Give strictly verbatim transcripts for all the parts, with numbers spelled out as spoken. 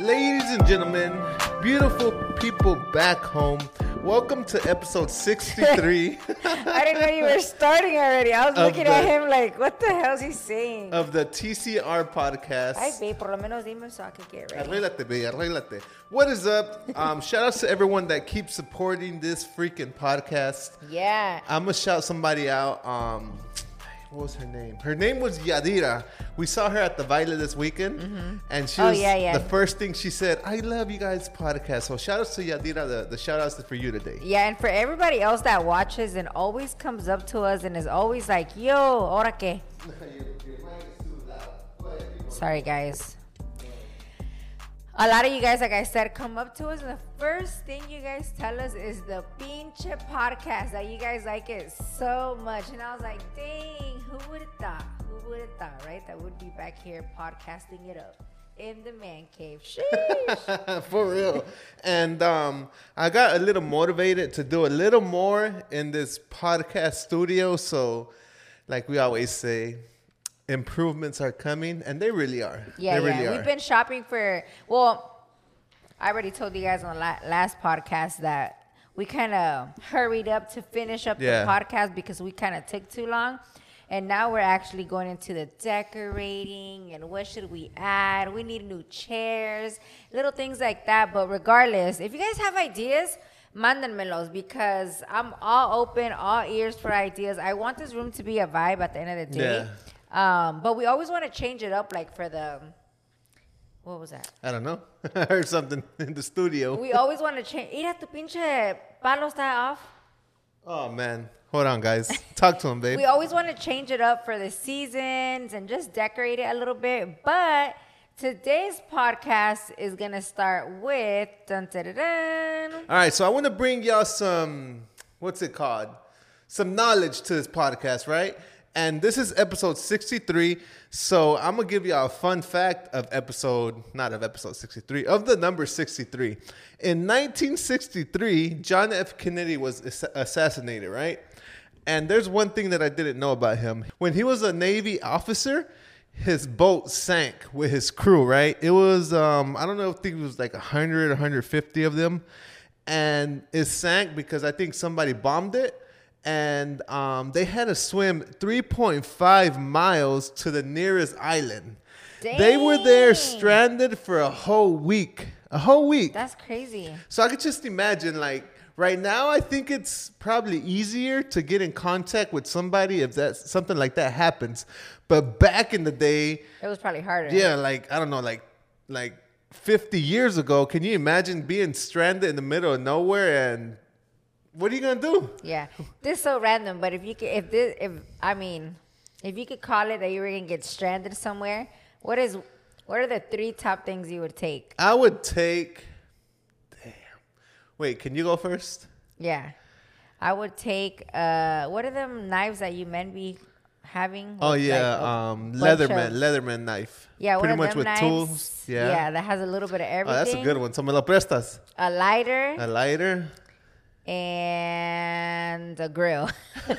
Ladies and gentlemen, beautiful people back home, welcome to episode sixty-three. I didn't know you were starting already. I was looking the, at him like, what the hell is he saying? Of the T C R podcast. Ay, babe, por lo menos dime so I can get ready. Arréglate, babe, arréglate. What is up? Um, shout out to everyone that keeps supporting this freaking podcast. Yeah. I'm going to shout somebody out. Um, what was her name? Her name was Yadira. We saw her at the Baile this weekend. Mm-hmm. And she oh, was yeah, yeah. the first thing she said, I love you guys' podcast. So shout outs to Yadira. The, the shout outs for you today. Yeah, and for everybody else that watches and always comes up to us and is always like, yo, ahora qué? Sorry, guys. A lot of you guys, like I said, come up to us, and the first thing you guys tell us is the pinche podcast, that you guys like it so much. And I was like, dang, who would have thought? Who would have thought, right? That we'd be back here podcasting it up in the man cave. Sheesh. For real. And um, I got a little motivated to do a little more in this podcast studio. So, like we always say, improvements are coming, and they really are. Yeah, they yeah. Really We've are. been shopping for, well, I already told you guys on the la- last podcast that we kind of hurried up to finish up Yeah. the podcast because we kind of took too long. And now we're actually going into the decorating and what should we add. We need new chairs, little things like that. But regardless, if you guys have ideas, mándenmelos, because I'm all open, all ears for ideas. I want this room to be a vibe at the end of the day. Yeah. Um, but we always want to change it up, like for the, what was that? I don't know. I heard something in the studio. We always want to change. Mira, tu pinche palo está off. Oh, man. Hold on, guys. Talk to him, babe. We always want to change it up for the seasons and just decorate it a little bit. But today's podcast is going to start with, dun, dun, dun, dun. All right, so I want to bring y'all some, what's it called? Some knowledge to this podcast, right? And this is episode sixty-three. So I'm going to give y'all a fun fact of episode, not of episode sixty-three, of the number sixty-three. In nineteen sixty-three, John F. Kennedy was ass- assassinated, right? And there's one thing that I didn't know about him. When he was a Navy officer, his boat sank with his crew, right? It was, um, I don't know, I think it was like one hundred, one hundred fifty of them. And it sank because I think somebody bombed it. And um, they had to swim three point five miles to the nearest island. Dang. They were there stranded for a whole week. A whole week. That's crazy. So I could just imagine, like, right now, I think it's probably easier to get in contact with somebody if that something like that happens. But back in the day, It was probably harder. yeah, like, I don't know, like, like fifty years ago, can you imagine being stranded in the middle of nowhere and what are you gonna do? Yeah, this is so random. But if you could, if this, if I mean, if you could call it that you were gonna get stranded somewhere, what is, what are the three top things you would take? I would take. Damn. Wait, can you go first? Yeah, I would take. Uh, what are them knives that you men be having? Oh with, yeah, like, a um, bunch Leatherman, of- Leatherman knife. Yeah, one pretty of much them with knives. tools. Yeah, yeah, that has a little bit of Oh, everything. that's a good one. So me lo prestas. A lighter A lighter. and a grill.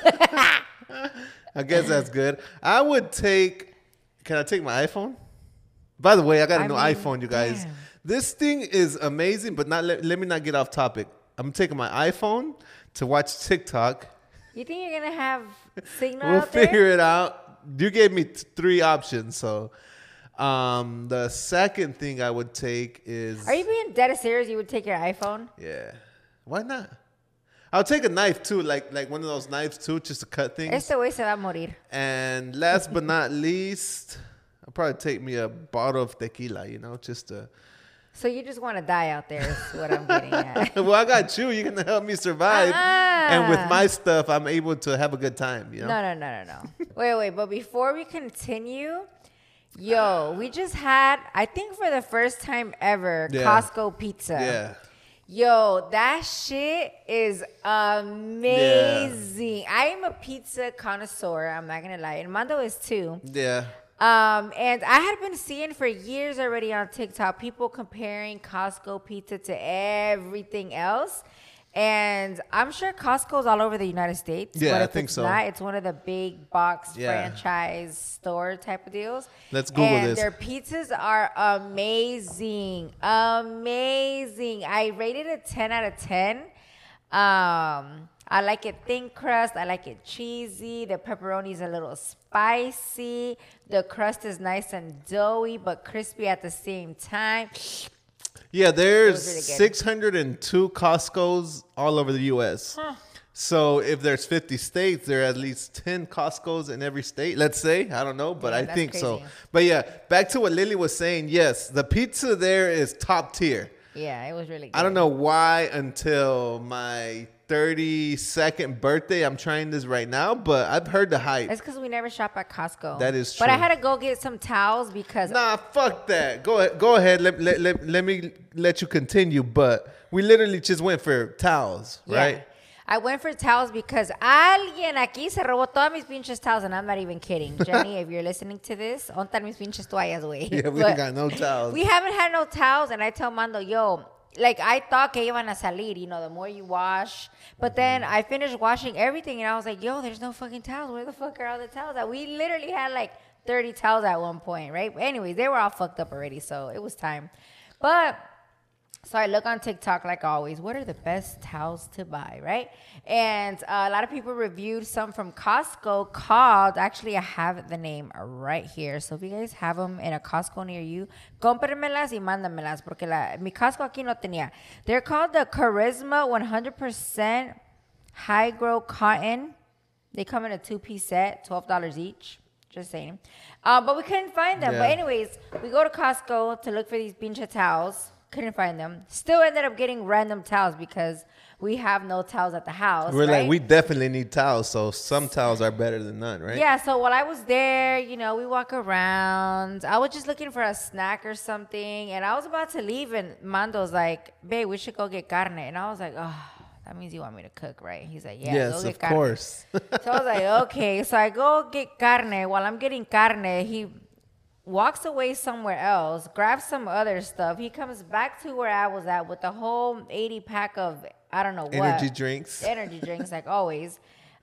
I guess that's good. I would take. Can I take my iPhone? By the way, I got a I new mean, iPhone, you guys. damn. This thing is amazing, but not. Let, let me not get off topic. I'm taking my iPhone to watch TikTok. You think you're gonna have signal We'll out there? figure it out. You gave me t- three options, so um, the second thing I would take is. Are you being dead serious? You would take your iPhone? Yeah. Why not? I'll take a knife too, like like one of those knives too, just to cut things. Este güey se va a morir. And last but not least, I'll probably take me a bottle of tequila, you know, just to. So you just want to die out there is what I'm getting at. Well, I got you. You're gonna help me survive, Uh-uh. and with my stuff, I'm able to have a good time. You know. No, no, no, no, no. Wait, wait. But before we continue, yo, we just had, I think for the first time ever, Yeah. Costco pizza. Yeah. Yo, that shit is amazing. I am a pizza connoisseur. I'm not going to lie. And Mando is too. Yeah. Um, and I had been seeing for years already on TikTok people comparing Costco pizza to everything else. And I'm sure Costco's all over the United States. Yeah, but I if think it's so. Not, it's one of the big box Yeah. franchise store type of deals. Let's Google and this. Their pizzas are amazing, amazing. I rated it ten out of ten. Um, I like it thin crust. I like it cheesy. The pepperoni is a little spicy. The crust is nice and doughy but crispy at the same time. Yeah, there's really good. six hundred two Costco's all over the U S. Huh. So if there's fifty states, there are at least ten Costco's in every state. Let's say, I don't know, but Yeah, I that's think so. crazy. But yeah, back to what Lily was saying. Yes, the pizza there is top tier. Yeah, it was really good. I don't know why until my thirty-second birthday I'm trying this right now, but I've heard the hype. It's because we never shop at Costco. That is But I true. had to go get some towels because Nah, fuck that. Go ahead. Go ahead. Let, let, let, let me let you continue. But we literally just went for towels, Yeah. right? I went for towels because alguien aquí se robó todas mis pinches towels, and I'm not even kidding. Jenny, if you're listening to this, ¿dónde están mis pinches toallas, güey? Yeah, we But ain't got no towels. We haven't had no towels, and I tell Mando, yo, like, I thought que iban a salir, you know, the more you wash. But then I finished washing everything, and I was like, yo, there's no fucking towels. Where the fuck are all the towels at? We literally had, like, thirty towels at one point, right? But anyways, they were all fucked up already, so it was time. But... So I look on TikTok like always. What are the best towels to buy, right? And uh, a lot of people reviewed some from Costco called, actually I have the name right here. So if you guys have them in a Costco near you, cómpremelas y mándamelas. Porque la, mi Costco aquí no tenía. They're called the Charisma one hundred percent High Grow Cotton. They come in a two-piece set, twelve dollars each. Just saying. Uh, but we couldn't find them. Yeah. But anyways, we go to Costco to look for these pinche towels. Couldn't find them. Still ended up getting random towels because we have no towels at the house. We're right? like, we definitely need towels, so some towels are better than none, right? Yeah, so while I was there, you know, we walk around. I was just looking for a snack or something, and I was about to leave, and Mando's like, babe, we should go get carne. And I was like, oh, that means you want me to cook, right? He's like, yeah, yes, go get of carne. course. So I was like, okay. So I go get carne. While I'm getting carne, he walks away somewhere else, grabs some other stuff. He comes back to where I was at with a whole eighty pack of, I don't know what. Energy drinks. Energy drinks, like always.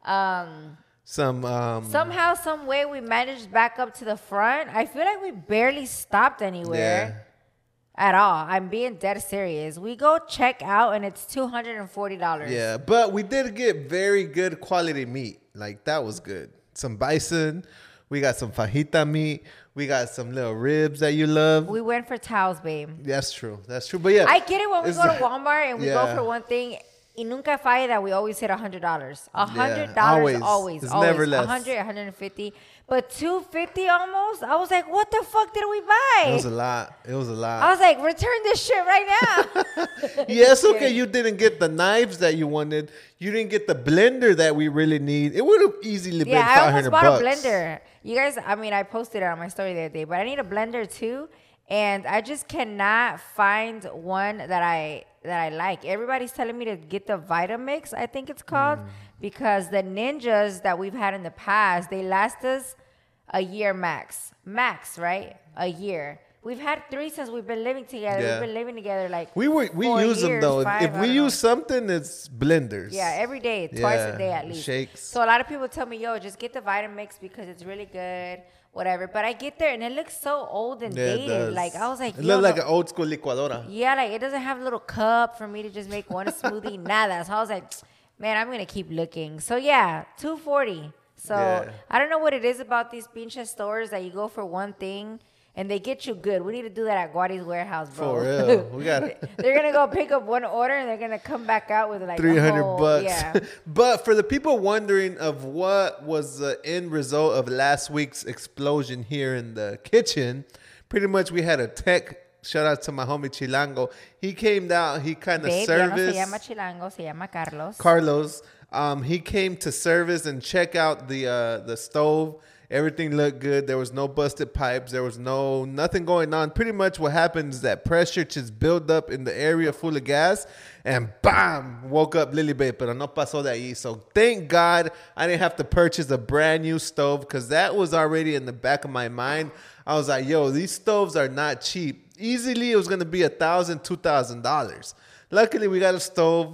Um, Some um somehow, some way, we managed back up to the front. I feel like we barely stopped anywhere at all. I'm being dead serious. We go check out, and it's two hundred forty dollars. Yeah, but we did get very good quality meat. Like, that was good. Some bison. We got some fajita meat. We got some little ribs that you love. We went for towels, babe. That's true. That's true. But yeah. I get it when we it's go to like- Walmart and we yeah. go for one thing. Y nunca falla that we always hit one hundred dollars. one hundred dollars always. always. It's always. never less. one hundred, one hundred fifty. But two hundred fifty almost? I was like, what the fuck did we buy? It was a lot. It was a lot. I was like, return this shit right now. Yes, okay, you didn't get the knives that you wanted. You didn't get the blender that we really need. It would have easily been Yeah, I five almost hundred bought bucks. a blender. You guys, I mean, I posted it on my story the other day, but I need a blender too. And I just cannot find one that I that I like. Everybody's telling me to get the Vitamix, I think it's called, Mm. because the Ninjas that we've had in the past, they last us a year max. Max, right? A year. We've had three since we've been living together. Yeah. We've been living together like We were we four use them years, though. If- five, if I we don't know. use something, it's blenders. Yeah, every day, twice Yeah, a day at least. shakes. So a lot of people tell me, yo, just get the Vitamix because it's really good, whatever. But I get there and it looks so old and Yeah, it dated. does. Like, I was like, it yo, looked like no- an old school licuadora. yeah, like it doesn't have a little cup for me to just make one smoothie, nada. So I was like, man, I'm going to keep looking. So yeah, two forty. So Yeah. I don't know what it is about these pinche stores that you go for one thing and they get you good. We need to do that at Guadi's Warehouse, bro. For real. We gotta- They're going to go pick up one order and they're going to come back out with like three a hundred whole- bucks. Yeah. But for the people wondering of what was the end result of last week's explosion here in the kitchen, pretty much we had a tech. Shout out to my homie Chilango. He came down. He kind of Babe, ya no se serviced. llama Chilango, se llama Carlos. Carlos. Um, he came to service and check out the uh, the stove. Everything looked good. There was no busted pipes. There was no nothing going on. Pretty much what happens is that pressure just built up in the area full of gas, and bam, woke up Lily Babe. Pero no pasó de ahí. So thank God I didn't have to purchase a brand new stove because that was already in the back of my mind. I was like, yo, these stoves are not cheap. Easily, it was gonna be a thousand, two thousand dollars. Luckily, we got a stove.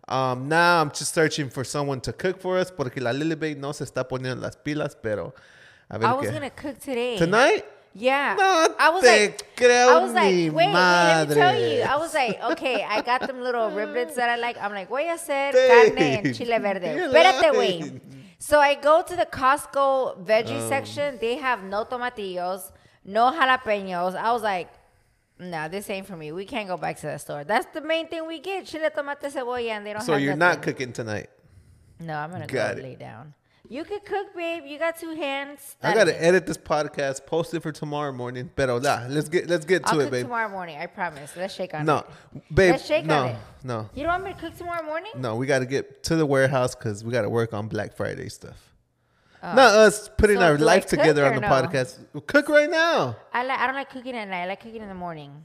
Um, now I'm just searching for someone to cook for us porque la Lily Babe no se está poniendo las pilas, pero a ver I was qué. gonna cook today. Tonight? Yeah. No I was te like, creo I was like, ni wait, let me tell madres. you. I was like, okay, I got them little riblets that I like. I'm like, voy a hacer Babe, carne en chile verde. you're Espérate, lying. güey. So I go to the Costco veggie Um. section. They have no tomatillos, no jalapenos. I was like, nah, this ain't for me. We can't go back to that store. That's the main thing we get. Chile, tomate, cebolla, and they don't So have you're nothing. not cooking tonight. No, I'm going to Got go it. lay down. You could cook, babe. You got two hands. I Dale. gotta edit this podcast, post it for tomorrow morning. Pero da, let's get let's get to I'll it, cook babe. tomorrow morning. I promise. Let's shake on No, it. babe. Let's shake no, on it. no, You don't want me to cook tomorrow morning? no. We got to get to the warehouse because we got to work on Black Friday stuff. Oh. Not us putting So our do life I cook together or on the no? podcast. Cook right now. I like. I don't like cooking at night. I like cooking in the morning.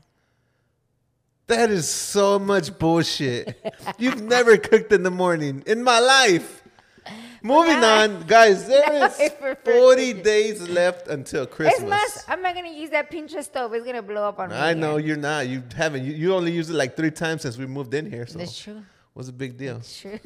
That is so much bullshit. You've never cooked in the morning in my life. Moving Nah. on, guys. There No, I is prefer forty cooking. days left until It's Christmas. más, I'm not gonna use that Pinterest stove. It's gonna blow up on me. I know again. you're not. You haven't. You, you only used it like three times since we moved in here. So That's true. what's the big deal? That's true.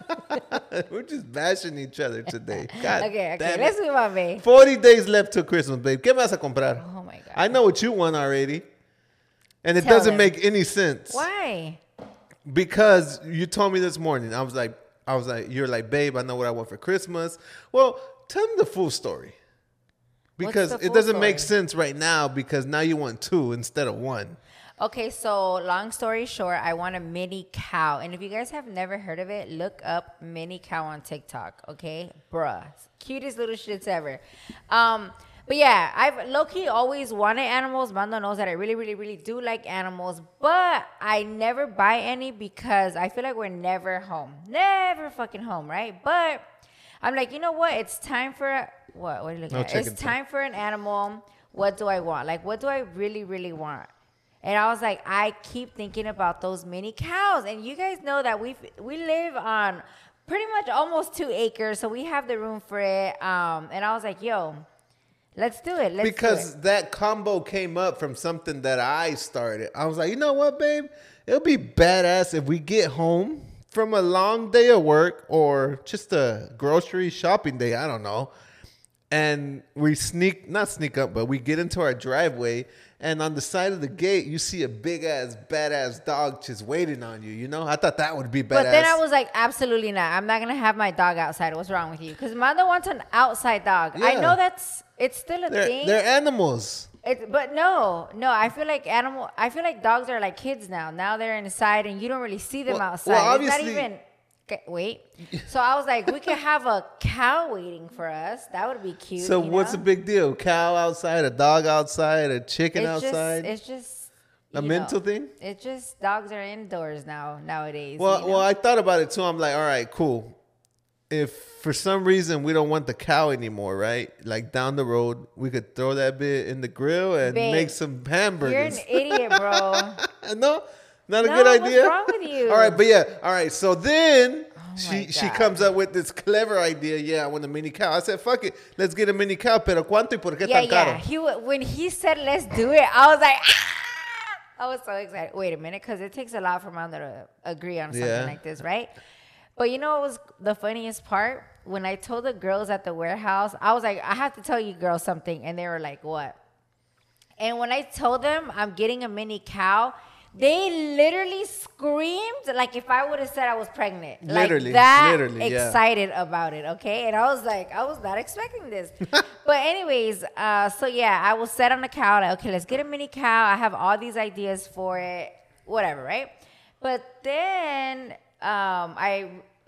We're just bashing each other today. God Okay, okay. damn Let's it. move on, babe. forty days left till Christmas, babe. ¿Qué vas a comprar? Oh my god. I know what you want already. And it Tell doesn't them. make any sense. Why? Because you told me this morning. I was like, I was like, you're like, babe, I know what I want for Christmas. Well, tell me the full story. Because the it full doesn't make story? sense right now because now you want two instead of one. Okay, so long story short, I want a mini cow. And if you guys have never heard of it, look up mini cow on TikTok, okay? Bruh. Cutest little shits ever. Um, but yeah, I've low-key always wanted animals. Mando knows that I really, really, really do like animals. But I never buy any because I feel like we're never home. Never fucking home, right? But I'm like, you know what? It's time for... A, what? What are you looking No at? chicken It's thing. time for an animal. What do I want? Like, what do I really, really want? And I was like, I keep thinking about those mini cows. And you guys know that we we live on pretty much almost two acres, so we have the room for it. Um, and I was like, yo, let's do it. Let's Because do it. that combo came up from something that I started. I was like, you know what, babe? It'll be badass if we get home from a long day of work or just a grocery shopping day. I don't know. And we sneak, not sneak up, but we get into our driveway. And on the side of the gate, you see a big ass, badass dog just waiting on you. You know, I thought that would be badass. But then I was like, absolutely not. I'm not gonna have my dog outside. What's wrong with you? Because Mando wants an outside dog. I Yeah. know that's it's still a they're, thing. they're animals. It's, but no, no. I feel like animal. I feel like dogs are like kids now. Now they're inside, and you don't really see them Well- outside. well, it's not obviously- even. Okay, wait. So I was like, we could have a cow waiting for us. That would be cute. So you what's know? the big deal? Cow outside, a dog outside, a chicken It's outside. Just, it's just A you mental know, thing? It's just dogs are indoors now nowadays. Well, you know? well, I thought about it too. I'm like, all right, cool. If for some reason we don't want the cow anymore, right? Like down the road, we could throw that bit in the grill and Babe, make some You're hamburgers. an idiot, bro. no, not a No, good what's idea. wrong with you? All right, but yeah, all right. So then my she she God. comes up with this clever idea. Yeah, I want a mini cow. I said, fuck it, let's get a mini cow. Pero cuánto y por qué Yeah, tan caro? yeah. He wa- when he said let's do it, I was like, ah! I was so excited. Wait a minute, because it takes a lot for Mando to agree on something Yeah. like this, right? But you know what was the funniest part? When I told the girls at the warehouse, I was like, I have to tell you girls something, and they were like, what? And when I told them I'm getting a mini cow, they literally screamed like if I would have said I was pregnant. Literally, like that literally, yeah. excited about it, okay? And I was like, I was not expecting this. But anyways, uh, so yeah, I was set on the cow. Like, okay, let's get a mini cow. I have all these ideas for it, whatever, right? But then um, I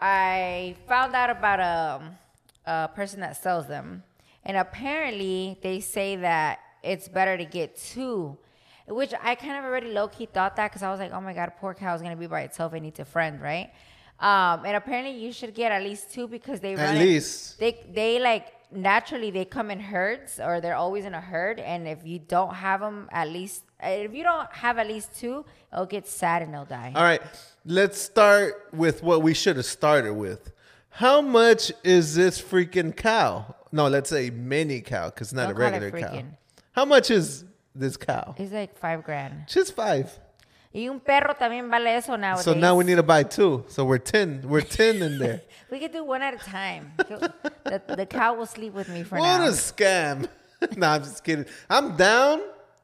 I found out about a, a person that sells them, and apparently they say that it's better to get two. Which I kind of already low-key thought that because I was like, oh my God, poor cow is going to be by itself. It needs a friend, right? Um, and apparently you should get at least two because they At run least. It, they, they like, naturally they come in herds or they're always in a herd. And if you don't have them at least, if you don't have at least two, it'll get sad and they'll die. All right, let's start with what we should have started with. How much is this freaking cow? No, let's say mini cow because it's not Don't a call it regular cow. freaking. How much is this cow? It's like five grand. Just five. Y un perro también vale eso nowadays. So now we need to buy two. So we're ten. We're ten in there. We could do one at a time. the, the cow will sleep with me for what now. What a scam. No, I'm just kidding. I'm down,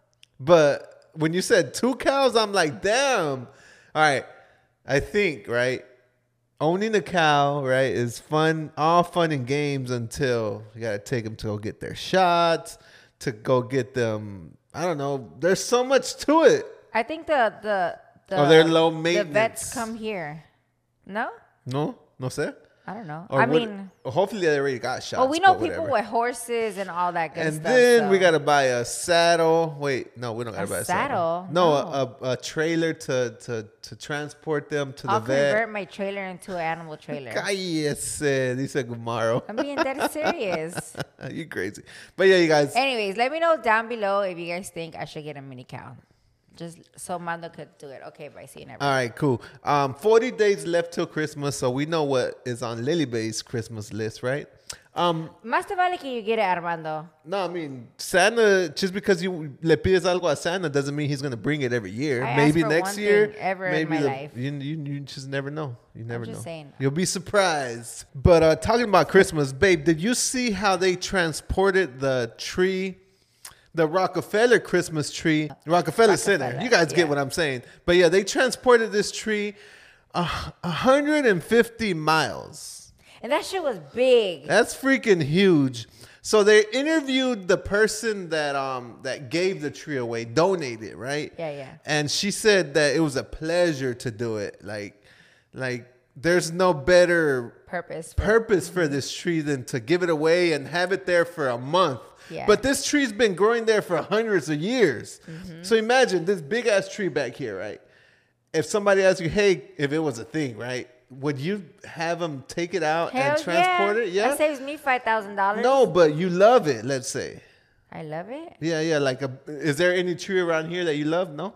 but when you said two cows, I'm like, damn. All right. I think, right, owning a cow, right, is fun, all fun and games until you got to take them to go get their shots, to go get them, I don't know. There's so much to it. I think the, the, the, oh, they're low the maintenance. vets come here. No? No? No sé? I don't know. Or I what, mean, hopefully they already got shots. well, we know but people whatever. with horses and all that good and stuff. then so. we got to buy a saddle. Wait, no, we don't got to A buy a saddle? saddle. No, No. A, a, a trailer to, to, to transport them to I'll the vet. convert my trailer into an animal trailer. Cállese, dice Gumaro. I'm being dead serious. You crazy. But yeah, you guys. Anyways, let me know down below if you guys think I should get a mini cow. Just so Mando could do it. Okay, bye. See you never. All right, cool. Um, forty days left till Christmas, so we know what is on Lily Bay's Christmas list, right? Um, Más te vale que you get it, Armando. no, I mean Santa. Just because you le pides algo a Santa doesn't mean he's gonna bring it every year. I Maybe asked for next one year. thing ever in maybe my the- life. You, you you just never know. You never just know. saying. You'll be surprised. But uh, talking about Christmas, babe, did you see how they transported the tree? The Rockefeller Christmas tree, Rockefeller, Center. Rockefeller, You guys get yeah. what I'm saying. But yeah, they transported this tree uh, one hundred fifty miles. And that shit was big. That's freaking huge. So they interviewed the person that um that gave the tree away, donated, right? Yeah, yeah. And she said that it was a pleasure to do it. Like, like there's no better Purpose. purpose for this tree than to give it away and have it there for a month. Yeah. But this tree's been growing there for hundreds of years. Mm-hmm. So imagine this big ass tree back here, right? If somebody asked you, hey, if it was a thing, right? Would you have them take it out Hell and transport yeah. it? Yeah. That saves me five thousand dollars. No, but you love it, let's say. I love it. Yeah, yeah. Like, a, is there any tree around here that you love? No?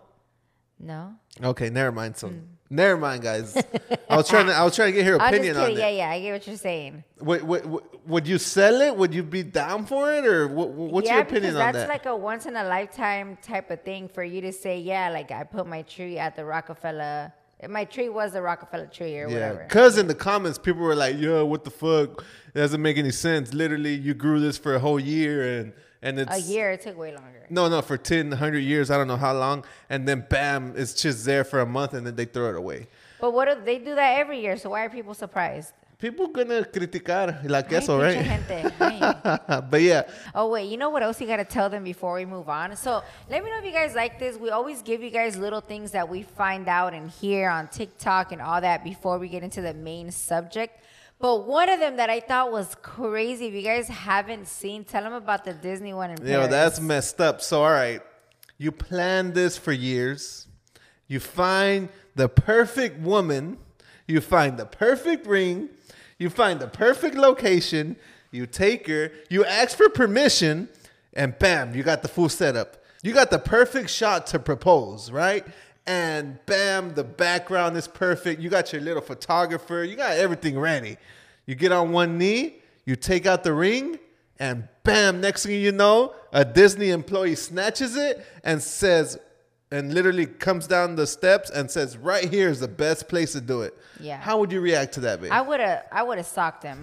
No. Okay, never mind. So, Mm. never mind, guys. I was trying to, I was trying to get her I'm just opinion on kidding. it. Yeah, yeah. I get what you're saying. Would, would, would you sell it? Would you be down for it? Or what, what's yeah, your opinion because on that's that? like a once in a lifetime type of thing for you to say, yeah, like I put my tree at the Rockefeller. My tree was the Rockefeller tree or yeah, whatever. because in the comments, people were like, "Yeah, what the fuck? It doesn't make any sense. Literally, you grew this for a whole year, and and it's A year, it took way longer. No, no, for ten, one hundred years, I don't know how long, and then bam, it's just there for a month, and then they throw it away. But what if they do that every year? So why are people surprised? People gonna criticar like Ay, eso, pinche right? gente. Ay. But yeah, Oh, wait. You know what else you got to tell them before we move on? So let me know if you guys like this. We always give you guys little things that we find out and hear on TikTok and all that before we get into the main subject. But one of them that I thought was crazy, if you guys haven't seen, tell them about the Disney one in Paris. yo, that's messed up. So, all right, you planned this for years. You find the perfect woman. You find the perfect ring. You find the perfect location. You take her. You ask for permission. And bam, you got the full setup. You got the perfect shot to propose, right? And bam, the background is perfect. You got your little photographer. You got everything ready. You get on one knee. You take out the ring. And bam, next thing you know, a Disney employee snatches it and says, and literally comes down the steps and says, right here is the best place to do it. Yeah. How would you react to that, babe? I would have I would have socked him.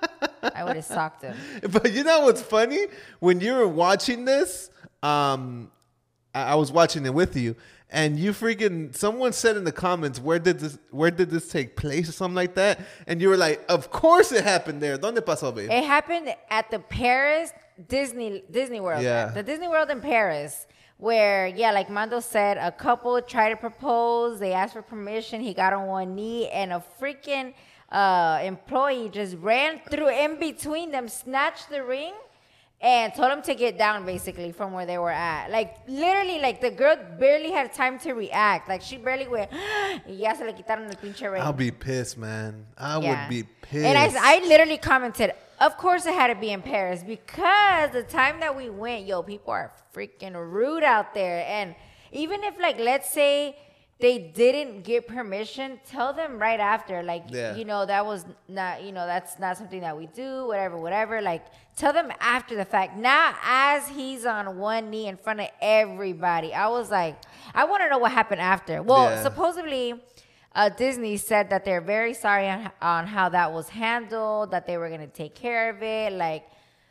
I would have socked him. But you know what's funny? When you were watching this, um, I, I was watching it with you, and you freaking someone said in the comments, where did this where did this take place or something like that? And you were like, of course it happened there. ¿Dónde pasó, babe? It happened at the Paris Disney Disney World. Yeah. The Disney World in Paris. Where, yeah, like Mando said, a couple tried to propose. They asked for permission. He got on one knee, and a freaking uh, employee just ran through in between them, snatched the ring, and told him to get down, basically, from where they were at. Like, literally, like, the girl barely had time to react. Like, she barely went, y ya se le quitaron el pinche ring. I'll be pissed, man. I Yeah. would be pissed. And I, I literally commented, of course it had to be in Paris because the time that we went, yo, people are freaking rude out there. And even if, like, let's say they didn't get permission, tell them right after. Like, Yeah. you know, that was not, you know, that's not something that we do, whatever, whatever. Like, tell them after the fact. Not as he's on one knee in front of everybody. I was like, I want to know what happened after. Well, Yeah. supposedly, uh, Disney said that they're very sorry on, on how that was handled, that they were going to take care of it. Like,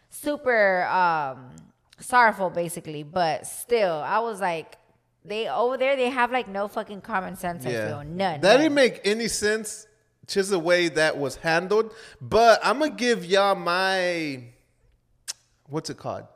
super um, sorrowful, basically. But still, I was like, they over there, they have like no fucking common sense. I feel none. That none. didn't make any sense, just the way that was handled. But I'm gonna give y'all my what's it called?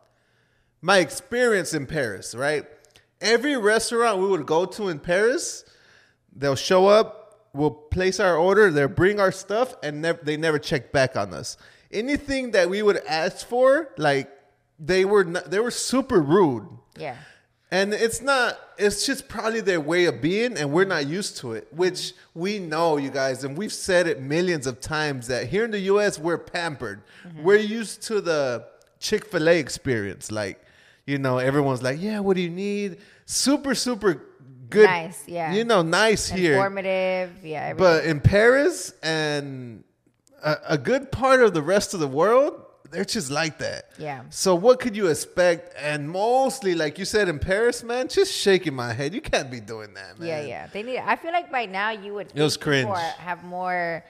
My experience in Paris, right? Every restaurant we would go to in Paris, they'll show up, we'll place our order, they'll bring our stuff, and nev- they never check back on us. Anything that we would ask for, like they were, not, they were super rude. Yeah. And it's not, it's just probably their way of being, and we're not used to it, which we know, you guys, and we've said it millions of times that here in the U S, we're pampered. Mm-hmm. We're used to the Chick-fil-A experience. Like, you know, everyone's like, yeah, what do you need? Super, super good. Nice, yeah. You know, nice here. Informative, yeah. Everything. But in Paris and a, a good part of the rest of the world, they're just like that. Yeah. So what could you expect? And mostly, like you said, in Paris, man, just shaking my head. You can't be doing that, man. Yeah, yeah. They need. I feel like by now you would. It was cringe. Have more,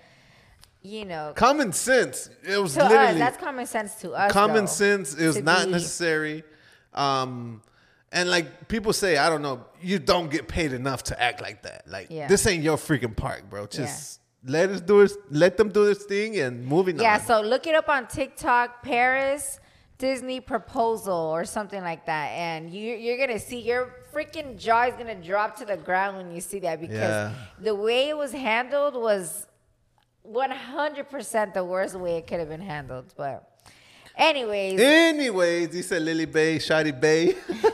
you know, common sense. It was to literally us. That's common sense to us. common though, sense. It was to not be- necessary. Um, and like people say, I don't know, you don't get paid enough to act like that. Like Yeah. this ain't your freaking park, bro. Just let us do it. Let them do this thing and moving Yeah, on. so look it up on TikTok, Paris Disney proposal or something like that, and you, you're gonna see your freaking jaw is gonna drop to the ground when you see that because Yeah. the way it was handled was one hundred percent the worst way it could have been handled. But anyways, Anyways, he said Lily Bay, Shotty Bay.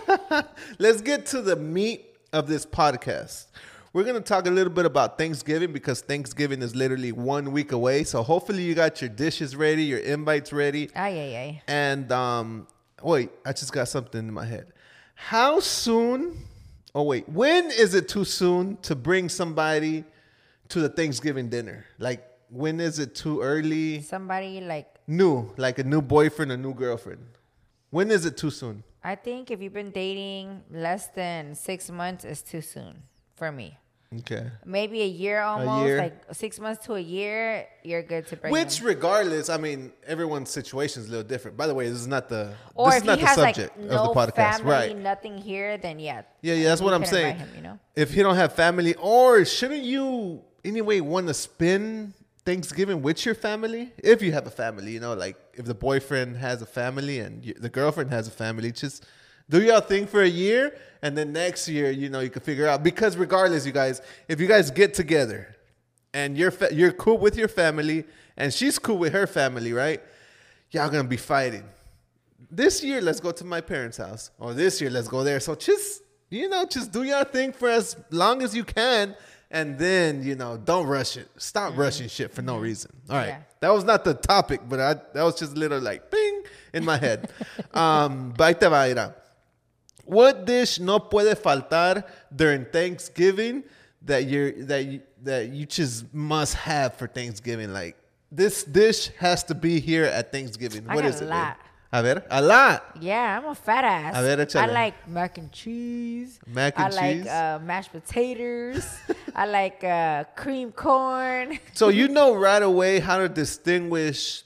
Let's get to the meat of this podcast. We're going to talk a little bit about Thanksgiving because Thanksgiving is literally one week away. So hopefully you got your dishes ready, your invites ready. ay ay ay. And um, wait, I just got something in my head. How soon? Oh, wait. When is it too soon to bring somebody to the Thanksgiving dinner? Like, when is it too early? Somebody like New, like a new boyfriend, a new girlfriend. When is it too soon? I think if you've been dating less than six months, it's too soon for me. Okay. Maybe a year almost, year. like six months to a year, you're good to bring Which, them. regardless, I mean, everyone's situation is a little different. By the way, this is not the Or this if is not he the has like subject no of the podcast, family, right? nothing here, then yeah. Yeah, yeah, that's you what I'm can saying. invite him, you know? If he don't have family, or shouldn't you anyway want to spend Thanksgiving with your family? If you have a family, you know, like if the boyfriend has a family and you, the girlfriend has a family, just do your thing for a year, and then next year, you know, you can figure out. Because regardless, you guys, if you guys get together and you're fa- you're cool with your family and she's cool with her family, right? Y'all gonna be fighting. This year, let's go to my parents' house, or this year, let's go there. So just, you know, just do your thing for as long as you can, and then, you know, don't rush it. Stop mm-hmm. rushing shit for no reason. All right, yeah. That was not the topic, but I, that was just a little like bing in my head. um, but ahí te va, mira. What dish no puede faltar during Thanksgiving that you're that you, that you just must have for Thanksgiving? Like this dish has to be here at Thanksgiving. I what got is a it? lot. A ver, a lot. Yeah, I'm a fat ass. A ver, échale. I like mac and cheese. Mac and I cheese. like uh, mashed potatoes. I like uh, cream corn. So you know right away how to distinguish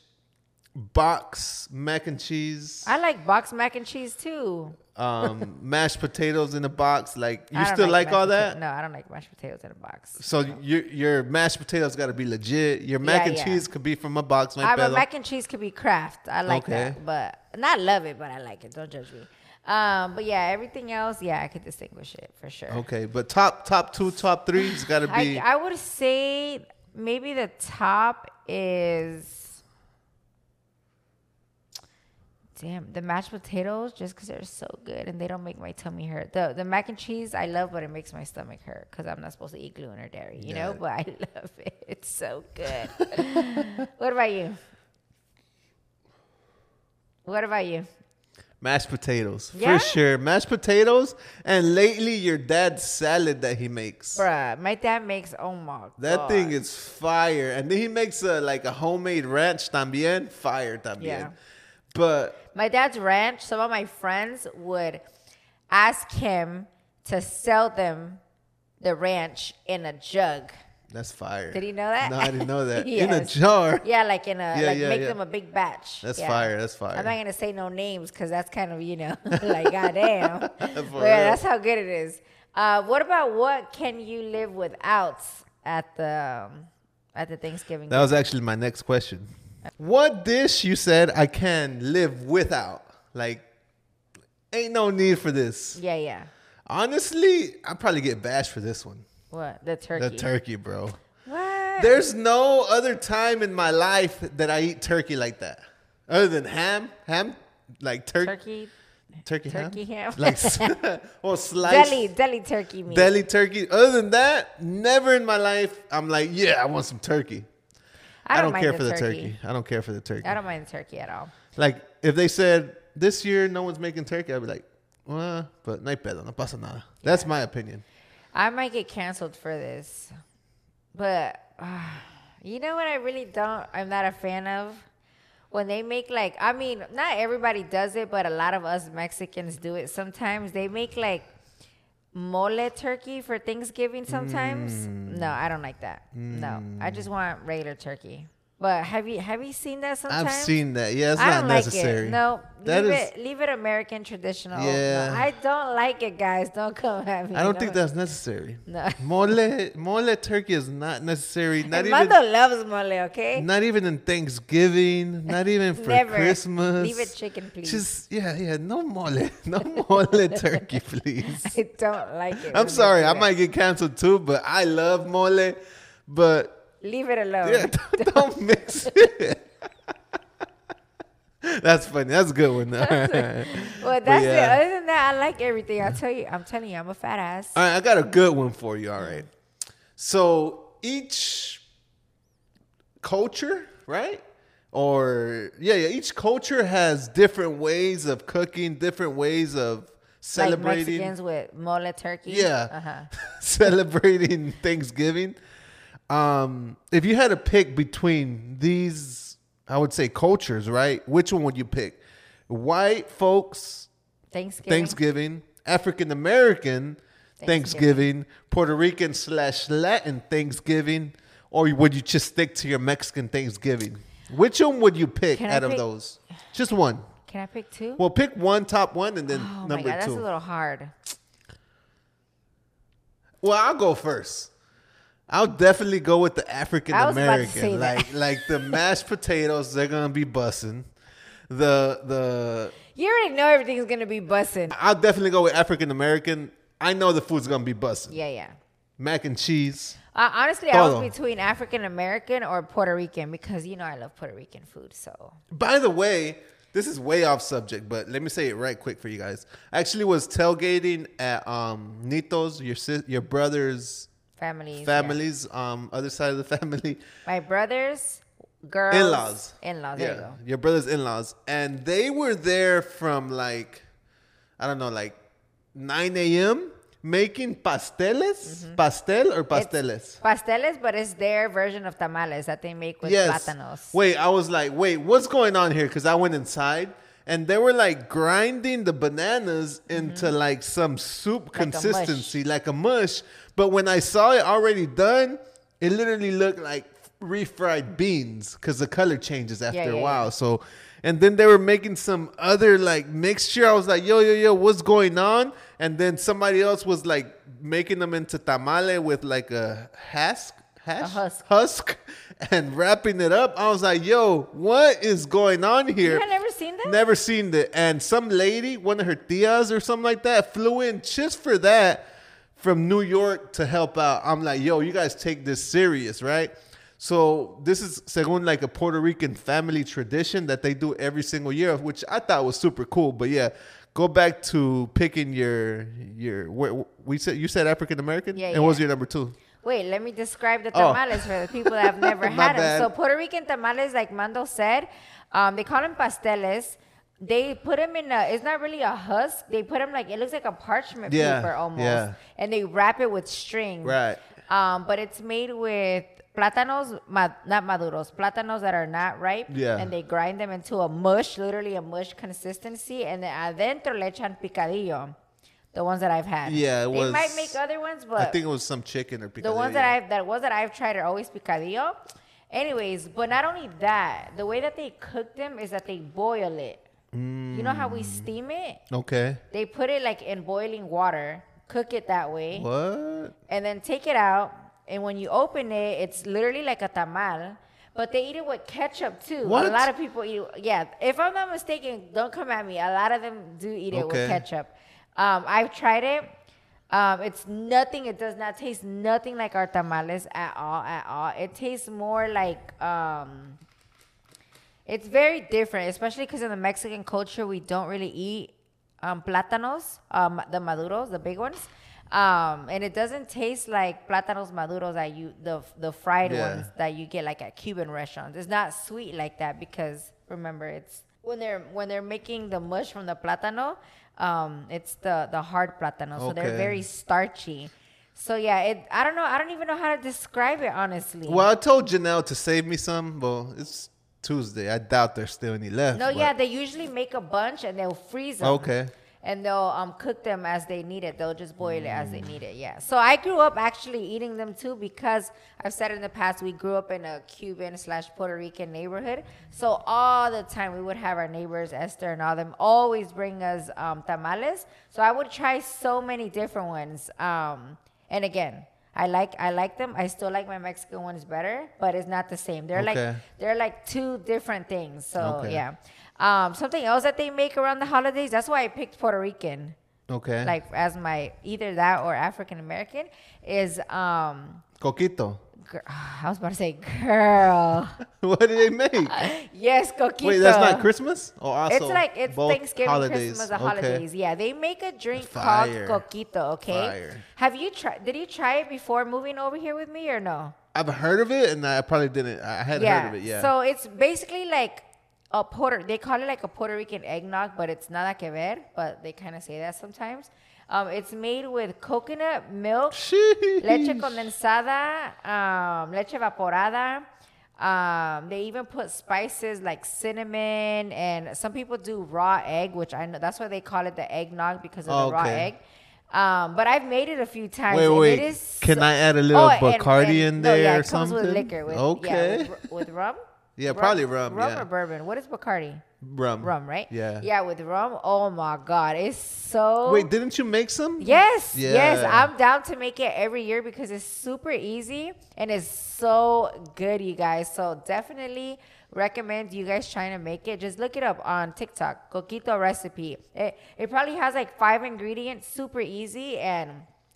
box mac and cheese. I like box mac and cheese too. Um, mashed potatoes in a box. Like you I don't still like, mashed all pota- that? No, I don't like mashed potatoes in a box. So your your mashed potatoes got to be legit. Your mac Yeah, and yeah. cheese could be from a box. I, Like but mac and cheese could be Kraft. I like Okay. that, but not love it, but I like it. Don't judge me. Um, but yeah, everything else, yeah, I could distinguish it for sure. Okay, but top top two, top three's got to be. I, I would say maybe the top is. Damn, the mashed potatoes, just because they're so good and they don't make my tummy hurt. The the mac and cheese, I love, but it makes my stomach hurt because I'm not supposed to eat gluten or dairy, you Yeah. know? But I love it. It's so good. What about you? What about you? Mashed potatoes. Yeah? For sure. Mashed potatoes. And lately, your dad's salad that he makes. Bruh, my dad makes, oh my That God. thing is fire. And then he makes a, like a homemade ranch también. Fire también. Yeah. But My dad's ranch, some of my friends would ask him to sell them the ranch in a jug. that's fire. Did he know that? No, I didn't know that. In a Yes. jar. Yeah, like in a, Yeah, like yeah, make yeah. them a big batch. That's Yeah. fire. That's fire. I'm not going to say no names because that's kind of, you know, like, goddamn. For But real. yeah, that's how good it is. Uh, what about what can you live without at the, um, at the Thanksgiving? That was actually my next question. What dish you said I can live without? Like, ain't no need for this. Yeah, yeah. Honestly, I'd probably get bashed for this one. What? The turkey. The turkey, bro. What? There's no other time in my life that I eat turkey like that. Other than ham. Ham, like tur- turkey. turkey. Turkey ham? Turkey ham. Like, well, sliced. Deli, deli turkey meat. Deli turkey. Other than that, never in my life, I'm like, yeah, I want some turkey. I don't, mind care the for the turkey. turkey. I don't care for the turkey. I don't mind the turkey at all. Like, if they said, this year no one's making turkey, I'd be like, well, but no hay pedo, no pasa nada. That's my opinion. I might get canceled for this. But uh, you know what I really don't, I'm not a fan of? When they make like, I mean, not everybody does it, but a lot of us Mexicans do it sometimes. They make like mole turkey for Thanksgiving sometimes. Mm. No, I don't like that. No, I just want regular turkey. But have you have you seen that sometimes? I've seen that. Yeah, it's I not don't necessary. like it. No, That leave is- it leave it American traditional. Yeah. No, I don't like it, guys. Don't come at me. I don't No. think that's necessary. No. Mole, mole turkey is not necessary. Not even, Armando loves mole, okay? not even in Thanksgiving. Not even for Never. Christmas. Leave it chicken, please. Just yeah, yeah. No mole, no mole turkey, please. I don't like it. when I'm they sorry, do I that. might get canceled too, but I love mole. But Leave it alone. yeah, don't, don't mix it. That's funny. That's a good one. All right. Well, that's yeah. it. Other than that, I like everything. I tell you, I'm telling you, I'm a fat ass. All right, I got a good one for you. All right. So each culture, right? Or yeah, yeah, each culture has different ways of cooking, different ways of celebrating. Like Mexicans with mole turkey. Yeah. Uh-huh. Celebrating Thanksgiving. Um, if you had to pick between these, I would say cultures, right? Which one would you pick? White folks, Thanksgiving. Thanksgiving, African American Thanksgiving. Thanksgiving, Puerto Rican slash Latin Thanksgiving, or would you just stick to your Mexican Thanksgiving? Which one would you pick Can I out of pick- those? Just one. Can I pick two? Well, pick one, top one, and then oh number my God, that's two. a little hard. Well, I'll go first. I'll definitely go with the African I was about to say American. that. Like like the mashed potatoes, they're gonna be bussing. The the You already know everything's gonna be bussing. I'll definitely go with African American. I know the food's gonna be bussing. Yeah, yeah. Mac and cheese. Uh, honestly, I Todo. was between African American or Puerto Rican because you know I love Puerto Rican food. So By the way, this is way off subject, but let me say it right quick for you guys. I actually was tailgating at um Nito's, your sis, your brother's families, yeah. family's um other side of the family. my brothers, girls, In-laws. in-laws. There you go. your brother's in-laws, and they were there from like, I don't know, like nine a.m. making pasteles, pastel or pasteles. It's pasteles, but it's their version of tamales that they make with Yes. plátanos. Wait, I was like, wait, what's going on here? Because I went inside, and they were like grinding the bananas into like some soup Like a mush. consistency, like a mush. But when I saw it already done, it literally looked like refried beans because the color changes after Yeah, a yeah, while. yeah. So, and then they were making some other like mixture. I was like, yo, yo, yo, what's going on? And then somebody else was like making them into tamale with like a husk, hash, husk. husk, and wrapping it up. I was like, yo, what is going on here? You had never seen that? Never seen that. And some lady, one of her tias or something like that, flew in just for that from New York to help out. I'm like, yo, you guys take this serious, right? So this is según like a Puerto Rican family tradition that they do every single year, which I thought was super cool. But yeah, go back to picking your your. Where, we said you said African American, Yeah, and yeah. what was your number two? Wait, let me describe the Oh. tamales for the people that have never My had them. bad. So Puerto Rican tamales, like Mando said, um, they call them pasteles. they put them in a, it's not really a husk. They put them like, it looks like a parchment Yeah, paper almost. yeah. And they wrap it with string. Right. Um, but it's made with plátanos, ma- not maduros, plátanos that are not ripe. Yeah. And they grind them into a mush, literally a mush consistency. And then adentro le echan picadillo. The ones that I've had. Yeah, it they was. might make other ones, but I think it was some chicken or picadillo. the ones that I've that ones that I've tried are always picadillo. Anyways, but not only that, the way that they cook them is that they boil it. Mm. You know how we steam it? Okay. They put it like in boiling water, cook it that way, What? and then take it out. And when you open it, it's literally like a tamal. But they eat it with ketchup too. What? A lot of people eat it. Yeah, if I'm not mistaken, don't come at me. A lot of them do eat it Okay. with ketchup. Um, I've tried it. Um, it's nothing. It does not taste nothing like our tamales at all. At all. It tastes more like. Um, it's very different, especially because in the Mexican culture we don't really eat um, plátanos, um, the maduros, the big ones. Um, and it doesn't taste like plátanos maduros that you the the fried Yeah. ones that you get like at Cuban restaurants. It's not sweet like that because remember it's when they're when they're making the mush from the plátano, um, it's the the hard plátano, so they're Okay. very starchy. So yeah, it I don't know I don't even know how to describe it honestly. Well, I told Janelle to save me some. Well, it's Tuesday. I doubt there's still any left. no, but- yeah, they usually make a bunch and they'll freeze them. Okay. And they'll um cook them as they need it. They'll just boil it as they need it. Yeah. So I grew up actually eating them too because I've said in the past we grew up in a Cuban slash Puerto Rican neighborhood. So all the time we would have our neighbors Esther and all them always bring us um, tamales. So I would try so many different ones. Um, and again, I like I like them. I still like my Mexican ones better, but it's not the same. They're Okay. like they're like two different things. So Okay. yeah. Um, something else that they make around the holidays. That's why I picked Puerto Rican, Okay. like as my either that or African American. Is um, Coquito. gr- I was about to say girl. What did they make? Yes, coquito. Wait, that's not Christmas? Or also It's like it's both Thanksgiving, holidays? Christmas, the Okay. holidays. Yeah, they make a drink Fire. called coquito. Okay. Fire. Have you tried? Did you try it before moving over here with me or no? I've heard of it, and I probably didn't. I hadn't yeah. heard of it. Yeah. So it's basically like a Puerto. They call it like a Puerto Rican eggnog, but it's nada que ver. But they kind of say that sometimes. Um, it's made with coconut milk, Sheesh. leche condensada, um, leche evaporada. Um, they even put spices like cinnamon, and some people do raw egg, which I know that's why they call it the eggnog because of the raw Okay. egg. Um, but I've made it a few times. Wait, and wait. It is Can so- I add a little Oh, and- Bacardi and- in no, there yeah, or it comes something? with liquor. With, Okay. Yeah, with, with rum. Yeah, probably rum, Rum yeah. or bourbon. What is Bacardi? Rum. Rum, right? Yeah. Yeah, with rum. Oh my God, it's so. Wait, didn't you make some? Yes, yes, Yeah. I'm down to make it every year because it's super easy and it's so good, you guys. So definitely recommend you guys trying to make it. Just look it up on TikTok, Coquito recipe. It, it probably has like five ingredients, super easy, and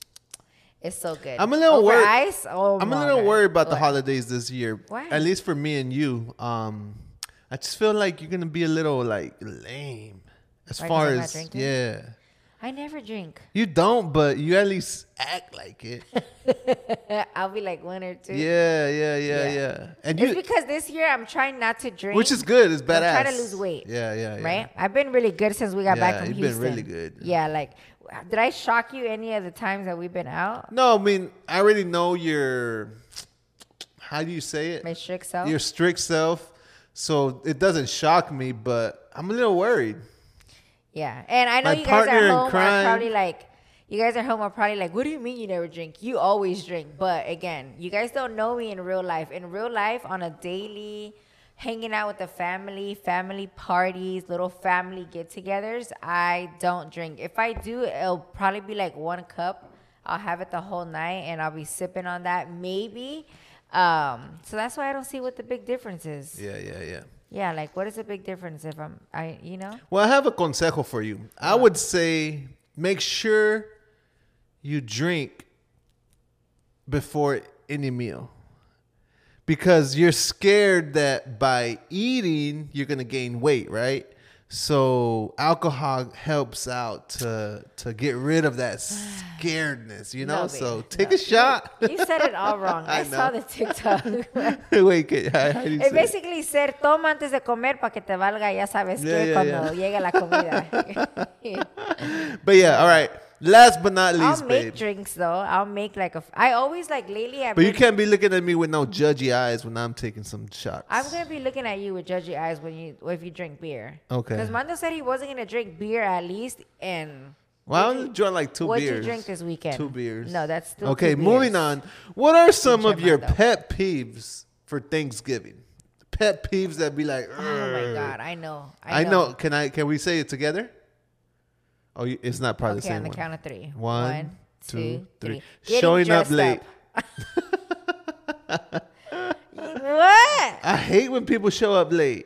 it's so good. I'm a little Over worried. ice. Oh I'm a my little God. worried about the What? holidays this year. Why? At least for me and you. Um, I just feel like you're gonna be a little like lame as Why, 'cause far I'm not as drinking? yeah. I never drink. You don't, but you at least act like it. I'll be like one or two. Yeah, yeah, yeah, Yeah. yeah. And It's you, because this year I'm trying not to drink. which is good. It's badass. I'm trying to lose weight. Yeah, yeah, yeah. Right? I've been really good since we got Yeah, back from you've been Houston. really good. Yeah, like, did I shock you any of the times that we've been out? No, I mean I already know your. How do you say it? My strict self? Your strict self. So it doesn't shock me, but I'm a little worried. Yeah. And I know My you guys partner at in home crime- are probably like, you guys at home are probably like, what do you mean you never drink? You always drink. But again, you guys don't know me in real life. In real life, on a daily, hanging out with the family, family parties, little family get-togethers, I don't drink. If I do, it'll probably be like one cup. I'll have it the whole night, and I'll be sipping on that, maybe. Um, so that's why I don't see what the big difference is. Yeah, yeah, yeah. Yeah, like what is the big difference if I'm, I, you know? Well, I have a consejo for you. I would say make sure you drink before any meal. Because you're scared that by eating, you're going to gain weight, right? So alcohol helps out to to get rid of that scaredness, you know. No, so babe, take no. a shot. You said it all wrong. I, I saw know. the TikTok. Wait, ¿qué? How, how do you It say basically said, toma antes de comer para que te valga, ya sabes Yeah, que yeah, cuando yeah. llegue la comida. it? But yeah, all right. Last but not I'll least, make babe. drinks though. I'll make like a. F- I always like lately. I've But you been- can't be looking at me with no judgy eyes when I'm taking some shots. I'm gonna be looking at you with judgy eyes when you if you drink beer. Okay. Because Mando said he wasn't gonna drink beer at least, and Well, I what'd only you- drank like two what'd beers. you drink this weekend? Two beers. No, that's still okay. two Moving beers. on. What are some Pinche of your Mando. pet peeves for Thanksgiving? Pet peeves that be like. Oh my "Ugh." god, I know. I I know. know. Can I? Can we say it together? Oh, you- it's not probably Okay, the on same the one. count of three. One, One, two, two, three. three. Getting Showing up dressed late. What? I hate when people show up late.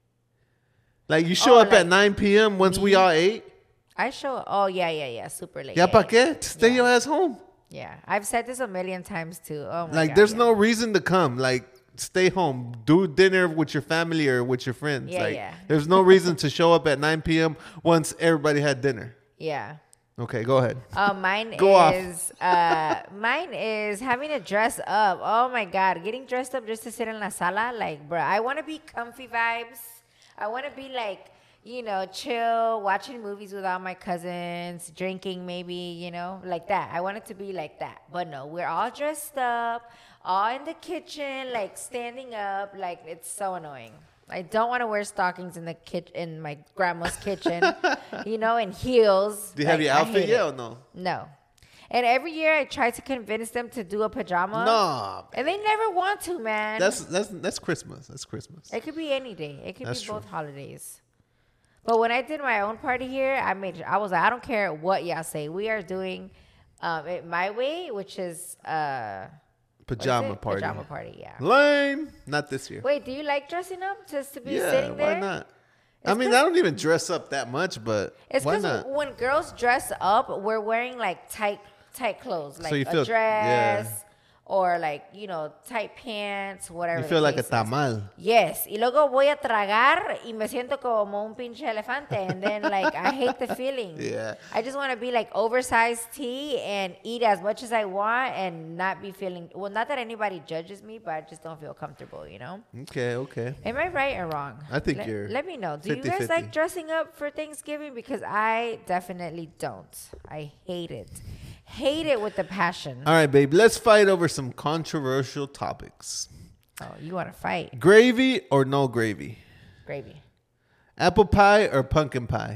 Like you show Oh, up at like nine p.m. once we me? all ate. I show. Oh yeah, yeah, yeah. Super late. Ya yeah, pa' yeah. qué? Stay Yeah. your ass home. Yeah, I've said this a million times too. Oh my Like god. there's yeah. no reason to come. Like stay home. Do dinner with your family or with your friends. Yeah, like yeah. there's no reason to show up at nine p.m. once everybody had dinner. Yeah. Okay, go ahead. Uh, mine Go off. is uh, mine is having to dress up. Oh my god, getting dressed up just to sit in la sala. Like, bro, I want to be comfy vibes. I want to be like, you know, chill, watching movies with all my cousins, drinking maybe, you know, like that. I want it to be like that. But no, we're all dressed up, all in the kitchen, like standing up. Like it's so annoying. I don't want to wear stockings in the kit in my grandma's kitchen, you know, and heels. Do you have Like, your I outfit hate yet it. or no? No. And every year I try to convince them to do a pajama. No. And they never want to, man. That's that's that's Christmas. That's Christmas. it could be any day. It could That's be true. both holidays. But when I did my own party here, I made I was like, I don't care what y'all say. We are doing um, it my way, which is uh what is Pajama it? party. Pajama party, yeah. Lame. Not this year. Wait, do you like dressing up just to be yeah, sitting there? why not? I It's mean, 'cause- I don't even dress up that much, but It's why because not? when girls dress up, we're wearing like tight, tight clothes, like you a feel- dress yeah. or like you know tight pants, whatever. You the feel like a case is. tamal. Yes, y luego voy a tragar y me siento como un pinche elefante, and then like I hate the feeling. Yeah. I just want to be like oversized tea and eat as much as I want and not be feeling. Well, not that anybody judges me, but I just don't feel comfortable. You know. Okay, okay. Am I right or wrong? I think let, you're Let me know. Do you fifty guys fifty. like dressing up for Thanksgiving? Because I definitely don't. I hate it. Hate it with the passion. All right, babe. Let's fight over some controversial topics. Oh, you want to fight? Gravy or no gravy? Gravy. Apple pie or pumpkin pie?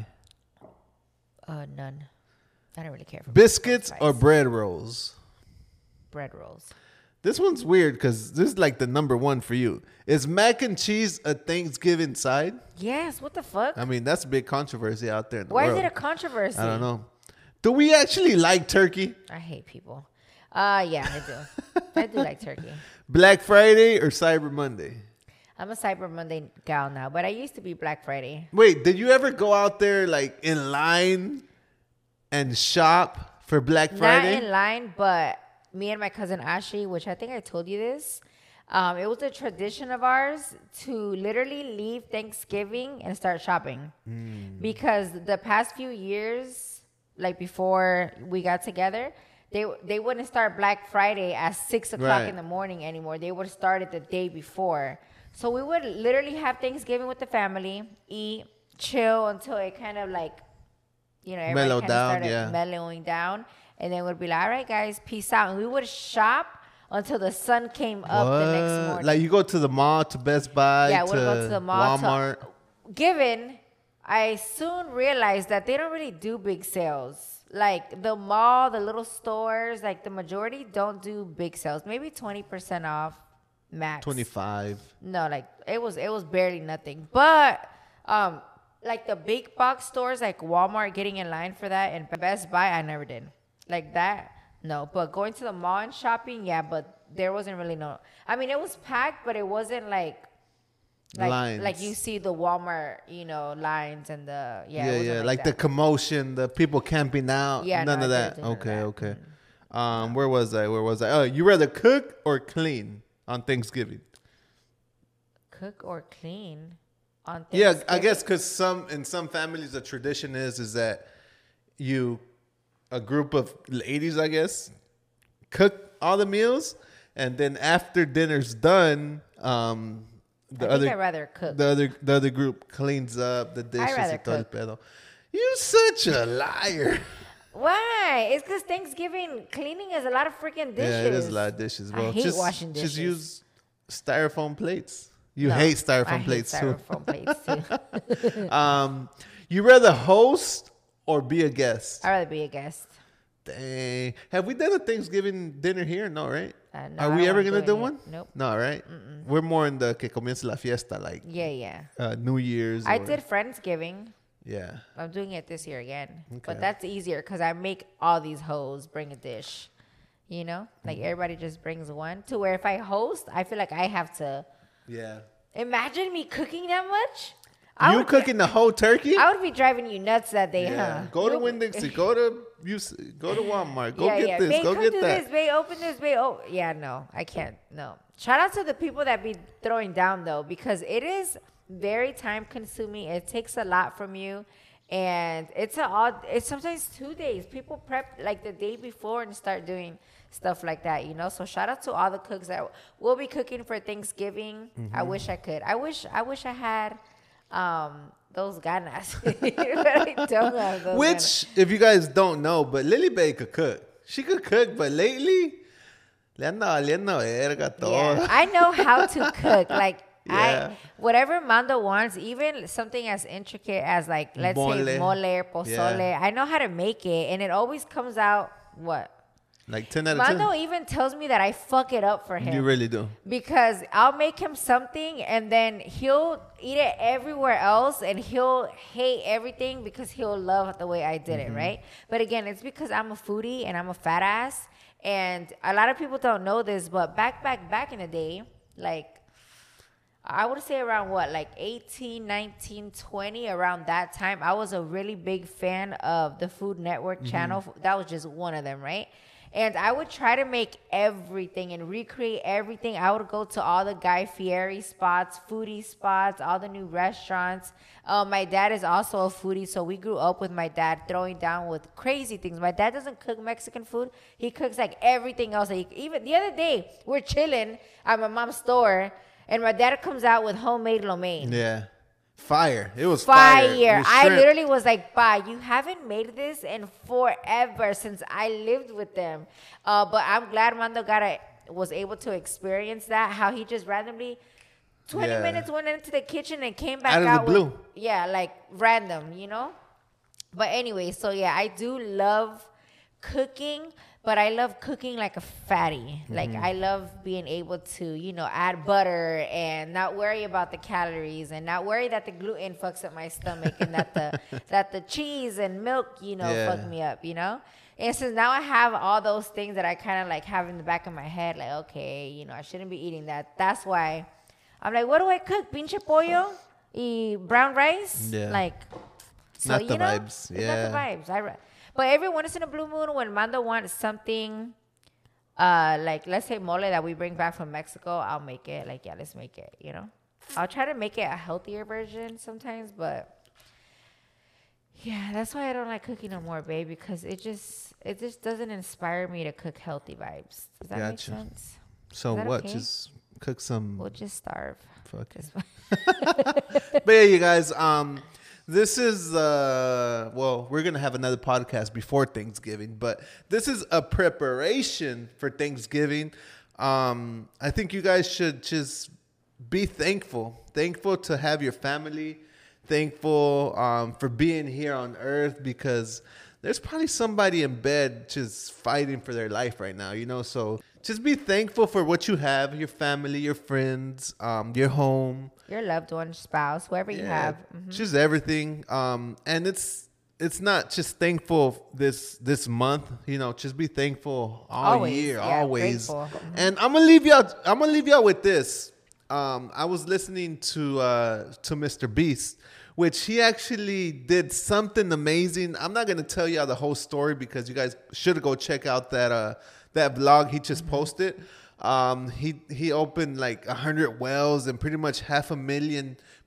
Uh, none. I don't really care for Biscuits both or sides. bread rolls? bread rolls. This one's weird because this is like the number one for you. Is mac and cheese a Thanksgiving side? Yes. What the fuck? I mean, that's a big controversy out there in the Why world. is it a controversy? I don't know. Do we actually like turkey? I hate people. Uh, yeah, I do. I do like turkey. Black Friday or Cyber Monday? I'm a Cyber Monday gal now, but I used to be Black Friday. Wait, did you ever go out there like in line and shop for Black Friday? Not in line, but me and my cousin Ashley, which I think I told you this, um, it was a tradition of ours to literally leave Thanksgiving and start shopping. Mm. Because the past few years, like before we got together, they they wouldn't start Black Friday at six o'clock Right. in the morning anymore. They would start it the day before. So we would literally have Thanksgiving with the family, eat, chill until it kind of like, you know, everybody Mellow kind of down, started yeah. mellowing down. And then we'd be like, all right, guys, peace out. And we would shop until the sun came up the next What? morning. Like you go to the mall, to Best Buy, yeah, to, we'd go to the mall. to- Walmart. given, I soon realized that they don't really do big sales. Like the mall, the little stores, like the majority don't do big sales. Maybe twenty percent off max. twenty-five. No, like it was it was barely nothing. But um like the big box stores like Walmart, getting in line for that, and Best Buy, I never did. Like that, no. But going to the mall and shopping, yeah, but there wasn't really no. I mean, it was packed, but it wasn't like like Lines. like you see the Walmart, you know, lines and the yeah, Yeah, it yeah. wasn't Like, the that. commotion, the people camping out. Yeah, none no, of I that. didn't do none of Okay, that. okay. Um, where was I? Where was I? Oh, you rather cook or clean on Thanksgiving? Cook or clean. on Yeah, Thanksgiving? I guess because some in some families the tradition is is that you a group of ladies, I guess, cook all the meals, and then after dinner's done, um, the I other think I'd rather cook. the other the other group cleans up the dishes. rather y todo el cook. pedo. You such a liar. Why? It's because Thanksgiving cleaning is a lot of freaking dishes. Yeah, it is a lot of dishes. I Well, hate just, washing Just dishes. use styrofoam plates. You No, hate styrofoam I hate plates styrofoam plates too. too. um, you rather host or be a guest? I'd rather be a guest. Dang. Have we done a Thanksgiving dinner here? No, right? Uh, no, Are I we ever won't going to do do any- one? Nope. No, right? We're more in the que comience la fiesta, like Yeah, yeah. uh, New Year's. I or- did Friendsgiving. Yeah. I'm doing it this year again. Okay. But that's easier because I make all these hoes bring a dish. You know? Like Mm-hmm. everybody just brings one. To where if I host, I feel like I have to. Yeah. Imagine me cooking that much. I You would cooking the whole turkey? Be, I would be driving you nuts that day, Yeah. huh? Go to You- Winn-Dixie. Go to you. Go to Walmart. Go yeah, get yeah. this. Babe, Go come get do that. this, babe, open this, babe. Oh, yeah, no, I can't. No. Shout out to the people that be throwing down though, because it is very time consuming. It takes a lot from you, and it's a odd. It's sometimes two days. People prep like the day before and start doing stuff like that, you know. So shout out to all the cooks that will be cooking for Thanksgiving. I wish I could. I wish. I wish I had. Um, those ganas. But I don't have those Which, ganas. if you guys don't know, but Lily Bay could cook. She could cook, but lately, le anda valiendo verga todo. Yeah, I know how to cook. Like Yeah. I, whatever Mando wants, even something as intricate as like let's Mole. say mole, pozole. Yeah. I know how to make it, and it always comes out what. Like ten out of Mando ten. even tells me that I fuck it up for him. You really do. Because I'll make him something and then he'll eat it everywhere else and he'll hate everything because he'll love the way I did Mm-hmm. it, right? But again, it's because I'm a foodie and I'm a fat ass. And a lot of people don't know this, but back, back, back in the day, like, I would say around what, like eighteen, nineteen, twenty, around that time, I was a really big fan of the Food Network Mm-hmm. channel. That was just one of them, right? And I would try to make everything and recreate everything. I would go to all the Guy Fieri spots, foodie spots, all the new restaurants. Uh, my dad is also a foodie, so we grew up with my dad throwing down with crazy things. My dad doesn't cook Mexican food. He cooks like everything else. Like even the other day, we're chilling at my mom's store, and my dad comes out with homemade lo mein. Yeah. Fire. It was fire. Fire. With I shrimp. literally was like, "Ba, you haven't made this in forever since I lived with them." Uh, but I'm glad Mando got a, was able to experience that. How he just randomly, twenty Yeah. minutes went into the kitchen and came back Out of the out with- blue. yeah, like random, you know. But anyway, so yeah, I do love cooking, but I love cooking like a fatty. Like Mm-hmm. I love being able to, you know, add butter and not worry about the calories and not worry that the gluten fucks up my stomach and that the that the cheese and milk, you know, Yeah. fuck me up, you know? And since now I have all those things that I kind of like have in the back of my head, like, okay, you know, I shouldn't be eating that. That's why I'm like, what do I cook? Pinche pollo y brown rice? Yeah. Like, so, Not you the know, vibes. It's Yeah. not the vibes. I, ra- but every once in a blue moon, when Mando wants something, uh, like let's say mole that we bring back from Mexico, I'll make it. Like, yeah, let's make it. You know, I'll try to make it a healthier version sometimes, but yeah, that's why I don't like cooking no more, babe. Because it just it just doesn't inspire me to cook healthy vibes. Does that Gotcha. make sense? So Is that what? okay? Just cook some. We'll just starve. Fuck it. Just- But yeah, you guys, um, this is uh, well, we're gonna have another podcast before Thanksgiving, but this is a preparation for Thanksgiving. Um, I think you guys should just be thankful, thankful to have your family, thankful um, for being here on Earth because there's probably somebody in bed just fighting for their life right now, you know. So just be thankful for what you have, your family, your friends, um, your home. Your loved one, spouse, whoever you Yeah, have. Mhm. just everything. Um, and it's it's not just thankful this this month. You know, just be thankful all Always, year, yeah, always. grateful. Mhm. And I'm gonna leave y'all. I'm gonna leave y'all with this. Um, I was listening to uh, to Mister Beast, which he actually did something amazing. I'm not gonna tell y'all the whole story because you guys should go check out that uh, that vlog he just posted. Um, he he opened like a hundred wells and pretty much half a million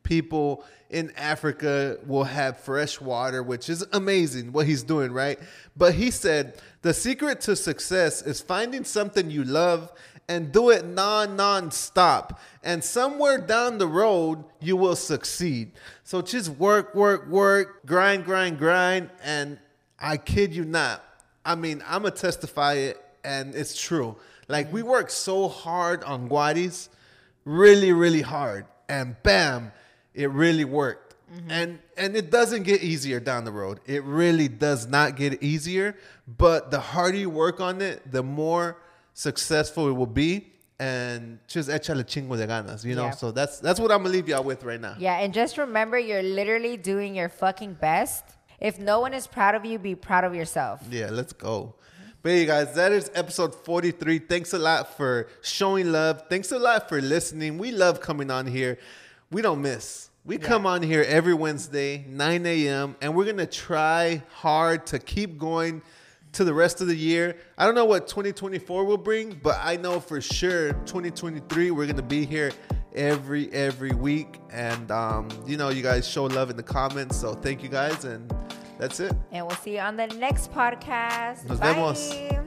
people in Africa will have fresh water, which is amazing what he's doing, right? But he said, the secret to success is finding something you love and do it non non-stop. And somewhere down the road, you will succeed. So just work, work, work, grind, grind, grind. And I kid you not. I mean, I'm going to testify it, and it's true. Like, we work so hard on Guaris, really, really hard. And bam, it really worked. Mm-hmm. And and it doesn't get easier down the road. It really does not get easier. But the harder you work on it, the more successful it will be. And just échale chingo de ganas, you know? Yeah. So that's that's what I'm going to leave y'all with right now. Yeah, and just remember, you're literally doing your fucking best. If no one is proud of you, be proud of yourself. Yeah, let's go. But hey, guys, that is episode forty-three. Thanks a lot for showing love. Thanks a lot for listening. We love coming on here. We don't miss. We yeah. come on here every Wednesday, nine a.m., and we're going to try hard to keep going to the rest of the year. I don't know what twenty twenty-four will bring, but I know for sure twenty twenty-three, we're going to be here every, every week. And, um, you know, you guys show love in the comments. So thank you guys. And that's it. And we'll see you on the next podcast. Nos Bye. vemos.